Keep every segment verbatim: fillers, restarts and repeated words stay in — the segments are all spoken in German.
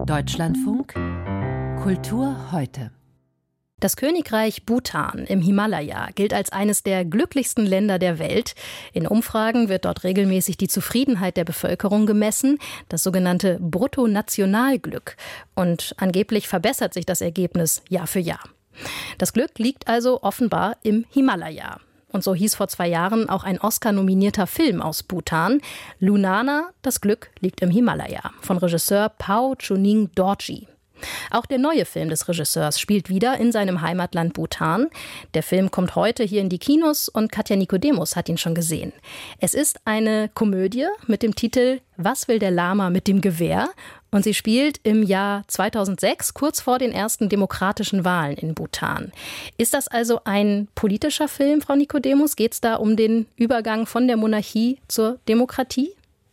Deutschlandfunk Kultur heute. Das Königreich Bhutan im Himalaya gilt als eines der glücklichsten Länder der Welt. In Umfragen wird dort regelmäßig die Zufriedenheit der Bevölkerung gemessen, das sogenannte Bruttonationalglück. Und angeblich verbessert sich das Ergebnis Jahr für Jahr. Das Glück liegt also offenbar im Himalaya. Und so hieß vor zwei Jahren auch ein Oscar-nominierter Film aus Bhutan. Lunana, das Glück liegt im Himalaya, von Regisseur Phao Chuning Dorji. Auch der neue Film des Regisseurs spielt wieder in seinem Heimatland Bhutan. Der Film kommt heute hier in die Kinos und Katja Nikodemus hat ihn schon gesehen. Es ist eine Komödie mit dem Titel »Was will der Lama mit dem Gewehr?« und sie spielt im Jahr zweitausendsechs, kurz vor den ersten demokratischen Wahlen in Bhutan. Ist das also ein politischer Film, Frau Nikodemus? Geht es da um den Übergang von der Monarchie zur Demokratie?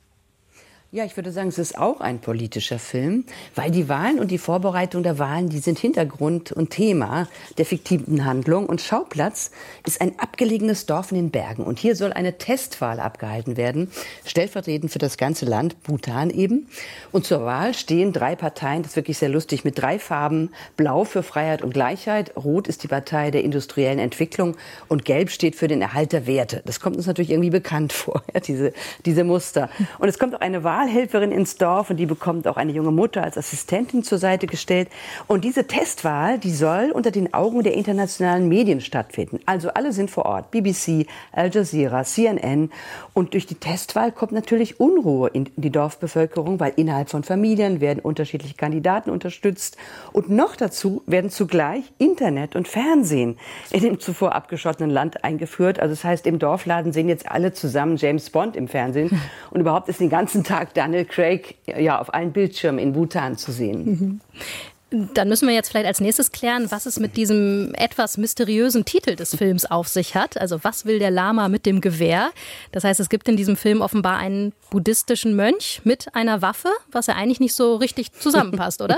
Ja, ich würde sagen, es ist auch ein politischer Film, weil die Wahlen und die Vorbereitung der Wahlen, die sind Hintergrund und Thema der fiktiven Handlung. Und Schauplatz ist ein abgelegenes Dorf in den Bergen. Und hier soll eine Testwahl abgehalten werden, stellvertretend für das ganze Land, Bhutan eben. Und zur Wahl stehen drei Parteien, das ist wirklich sehr lustig, mit drei Farben. Blau für Freiheit und Gleichheit, Rot ist die Partei der industriellen Entwicklung und Gelb steht für den Erhalt der Werte. Das kommt uns natürlich irgendwie bekannt vor, ja, diese, diese Muster. Und es kommt auch eine Wahl Wahlhelferin ins Dorf und die bekommt auch eine junge Mutter als Assistentin zur Seite gestellt. Und diese Testwahl, die soll unter den Augen der internationalen Medien stattfinden. Also alle sind vor Ort, B B C, Al Jazeera, C N N. Und durch die Testwahl kommt natürlich Unruhe in die Dorfbevölkerung, weil innerhalb von Familien werden unterschiedliche Kandidaten unterstützt. Und noch dazu werden zugleich Internet und Fernsehen in dem zuvor abgeschottenen Land eingeführt. Also das heißt, im Dorfladen sehen jetzt alle zusammen James Bond im Fernsehen. Und überhaupt ist den ganzen Tag Daniel Craig ja auf allen Bildschirmen in Bhutan zu sehen. Mhm. Dann müssen wir jetzt vielleicht als nächstes klären, was es mit diesem etwas mysteriösen Titel des Films auf sich hat. Also was will der Lama mit dem Gewehr? Das heißt, es gibt in diesem Film offenbar einen buddhistischen Mönch mit einer Waffe, was ja eigentlich nicht so richtig zusammenpasst, oder?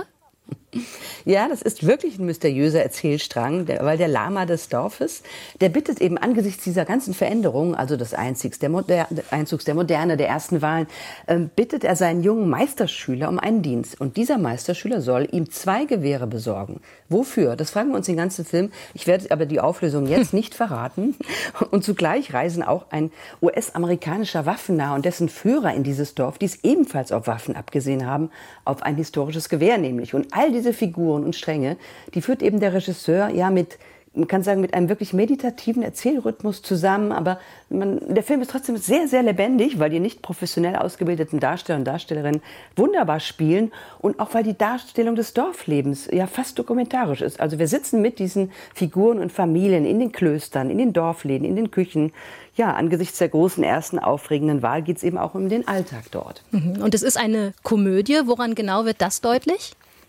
Ja, das ist wirklich ein mysteriöser Erzählstrang, der, weil der Lama des Dorfes, der bittet eben angesichts dieser ganzen Veränderungen, also des Einzugs der, Moder- Einzugs der Moderne, der ersten Wahlen, äh, bittet er seinen jungen Meisterschüler um einen Dienst. Und dieser Meisterschüler soll ihm zwei Gewehre besorgen. Wofür? Das fragen wir uns den ganzen Film. Ich werde aber die Auflösung jetzt nicht verraten. Und zugleich reisen auch ein U S-amerikanischer Waffennah und dessen Führer in dieses Dorf, die es ebenfalls auf Waffen abgesehen haben, auf ein historisches Gewehr nämlich. Und all diese Figuren und Stränge, die führt eben der Regisseur ja mit, man kann sagen, mit einem wirklich meditativen Erzählrhythmus zusammen. Aber man, der Film ist trotzdem sehr, sehr lebendig, weil die nicht professionell ausgebildeten Darsteller und Darstellerinnen wunderbar spielen und auch weil die Darstellung des Dorflebens ja fast dokumentarisch ist. Also wir sitzen mit diesen Figuren und Familien in den Klöstern, in den Dorfläden, in den Küchen. Ja, angesichts der großen ersten aufregenden Wahl geht es eben auch um den Alltag dort. Und es ist eine Komödie. Woran genau wird das deutlich?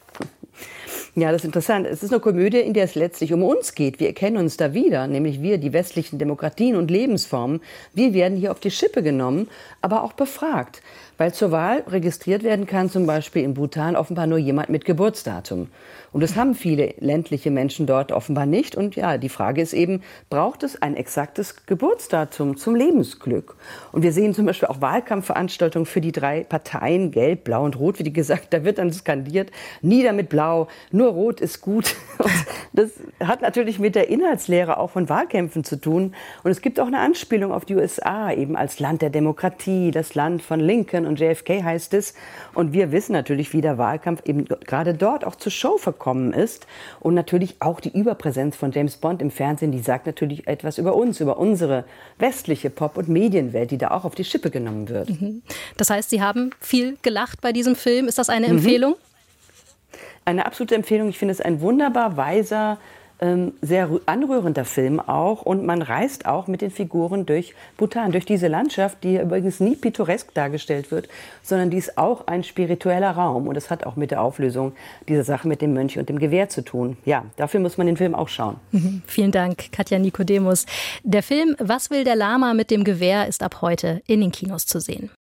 Ja, das ist interessant. Es ist eine Komödie, in der es letztlich um uns geht. Wir erkennen uns da wieder, nämlich wir, die westlichen Demokratien und Lebensformen. Wir werden hier auf die Schippe genommen, aber auch befragt. Weil zur Wahl registriert werden kann, zum Beispiel in Bhutan, offenbar nur jemand mit Geburtsdatum. Und das haben viele ländliche Menschen dort offenbar nicht. Und ja, die Frage ist eben, braucht es ein exaktes Geburtsdatum zum Lebensglück? Und wir sehen zum Beispiel auch Wahlkampfveranstaltungen für die drei Parteien, Gelb, Blau und Rot, wie gesagt. Da wird dann skandiert, nieder mit Blau, nur Rot ist gut. Und das hat natürlich mit der Inhaltslehre auch von Wahlkämpfen zu tun. Und es gibt auch eine Anspielung auf die U S A, eben als Land der Demokratie, das Land von Lincoln und J F K heißt es. Und wir wissen natürlich, wie der Wahlkampf eben gerade dort auch zur Show verkommen ist. Und natürlich auch die Überpräsenz von James Bond im Fernsehen, die sagt natürlich etwas über uns, über unsere westliche Pop- und Medienwelt, die da auch auf die Schippe genommen wird. Das heißt, Sie haben viel gelacht bei diesem Film. Ist das eine mhm. Empfehlung? Eine absolute Empfehlung. Ich finde es ein wunderbar weiser, ähm, sehr anrührender Film auch. Und man reist auch mit den Figuren durch Bhutan, durch diese Landschaft, die übrigens nie pittoresk dargestellt wird, sondern die ist auch ein spiritueller Raum. Und das hat auch mit der Auflösung dieser Sache mit dem Mönch und dem Gewehr zu tun. Ja, dafür muss man den Film auch schauen. Mhm. Vielen Dank, Katja Nikodemus. Der Film »Was will der Lama mit dem Gewehr« ist ab heute in den Kinos zu sehen.